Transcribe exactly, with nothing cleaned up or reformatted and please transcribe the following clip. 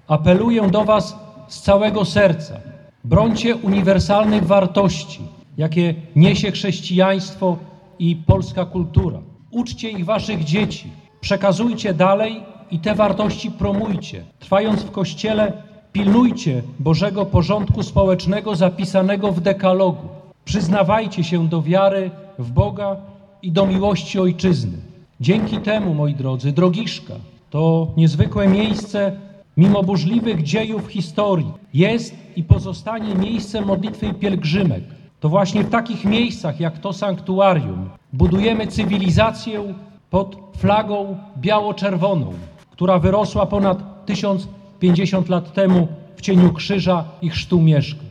Apeluję do Was z całego serca. Brońcie uniwersalnych wartości, jakie niesie chrześcijaństwo i polska kultura. Uczcie ich Waszych dzieci. Przekazujcie dalej i te wartości promujcie. Trwając w Kościele, pilnujcie Bożego porządku społecznego zapisanego w dekalogu. Przyznawajcie się do wiary w Boga i do miłości Ojczyzny. Dzięki temu, moi drodzy, Drogiżka to niezwykłe miejsce, mimo burzliwych dziejów historii, jest i pozostanie miejscem modlitwy i pielgrzymek. To właśnie w takich miejscach jak to sanktuarium budujemy cywilizację pod flagą biało-czerwoną, która wyrosła ponad tysiąc pięćdziesiąt lat temu w cieniu krzyża i chrztu Mieszka.